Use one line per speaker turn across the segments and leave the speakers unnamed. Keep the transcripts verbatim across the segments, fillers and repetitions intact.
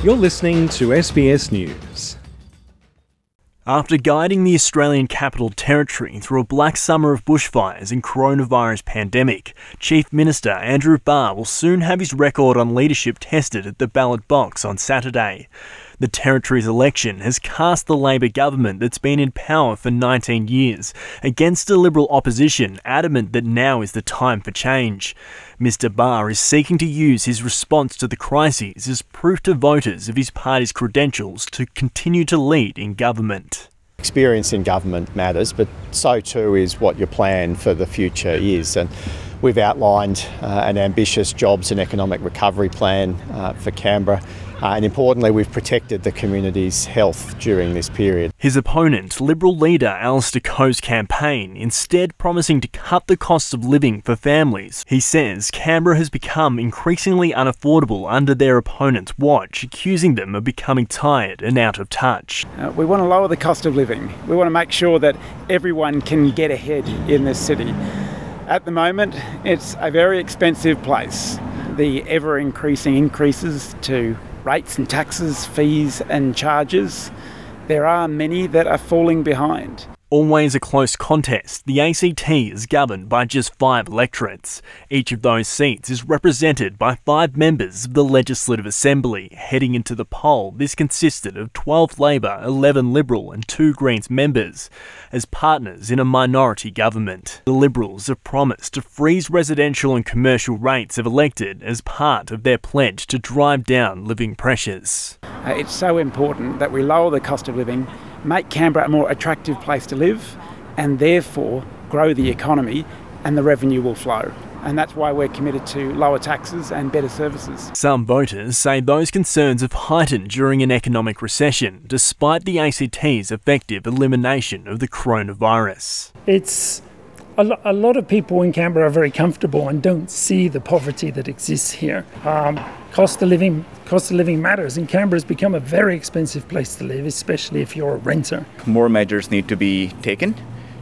You're listening to S B S News.
After guiding the Australian Capital Territory through a black summer of bushfires and coronavirus pandemic, Chief Minister Andrew Barr will soon have his record on leadership tested at the ballot box on Saturday. The Territory's election has cast the Labor government that's been in power for nineteen years against a Liberal opposition adamant that now is the time for change. Mister Barr is seeking to use his response to the crises as proof to voters of his party's credentials to continue to lead in government.
Experience in government matters, but so too is what your plan for the future is. And we've outlined uh, an ambitious jobs and economic recovery plan uh, for Canberra. Uh, and importantly, we've protected the community's health during this period.
His opponent, Liberal leader Alistair Coe's campaign, instead promising to cut the costs of living for families. He says Canberra has become increasingly unaffordable under their opponent's watch, accusing them of becoming tired and out of touch.
Uh, we want to lower the cost of living. We want to make sure that everyone can get ahead in this city. At the moment, it's a very expensive place. The ever-increasing increases to rates and taxes, fees and charges, there are many that are falling behind.
Always a close contest, the A C T is governed by just five electorates. Each of those seats is represented by five members of the Legislative Assembly. Heading into the poll, this consisted of twelve Labor, eleven Liberal and two Greens members, as partners in a minority government. The Liberals have promised to freeze residential and commercial rates if elected as part of their pledge to drive down living pressures.
Uh, it's so important that we lower the cost of living, make Canberra a more attractive place to live, and therefore grow the economy, and the revenue will flow. And that's why we're committed to lower taxes and better services.
Some voters say those concerns have heightened during an economic recession, despite the A C T's effective elimination of the coronavirus.
It's a, lo- a lot of people in Canberra are very comfortable and don't see the poverty that exists here. Um, cost of living Cost of living matters, and Canberra has become a very expensive place to live, especially if you're a renter.
More measures need to be taken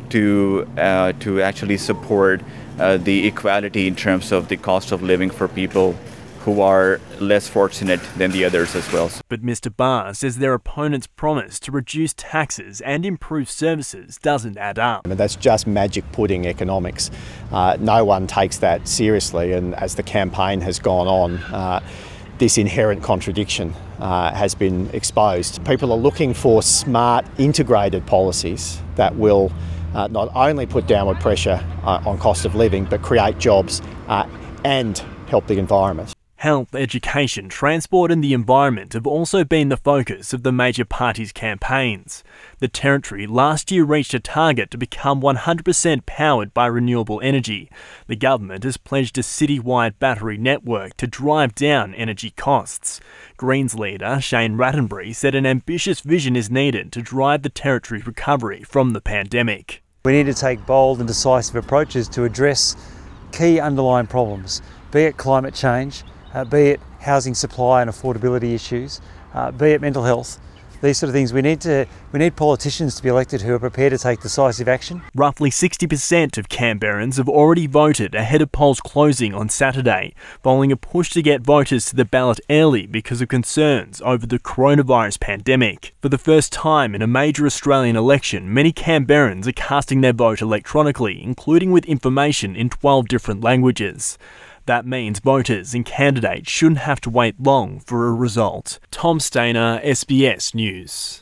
to uh, to actually support uh, the equality in terms of the cost of living for people who are less fortunate than the others as well.
But Mister Barr says their opponent's promise to reduce taxes and improve services doesn't add up.
And that's just magic pudding economics. Uh, no one takes that seriously, and as the campaign has gone on, uh, this inherent contradiction uh, has been exposed. People are looking for smart, integrated policies that will uh, not only put downward pressure uh, on cost of living, but create jobs uh, and help the environment.
Health, education, transport and the environment have also been the focus of the major parties' campaigns. The Territory last year reached a target to become one hundred percent powered by renewable energy. The government has pledged a citywide battery network to drive down energy costs. Greens leader Shane Rattenbury said an ambitious vision is needed to drive the Territory's recovery from the pandemic.
We need to take bold and decisive approaches to address key underlying problems, be it climate change, Uh, be it housing supply and affordability issues, uh, be it mental health, these sort of things. We need to we need politicians to be elected who are prepared to take decisive action.
Roughly sixty percent of Canberrans have already voted ahead of polls closing on Saturday, following a push to get voters to the ballot early because of concerns over the coronavirus pandemic. For the first time in a major Australian election, many Canberrans are casting their vote electronically, including with information in twelve different languages. That means voters and candidates shouldn't have to wait long for a result. Tom Stainer, S B S News.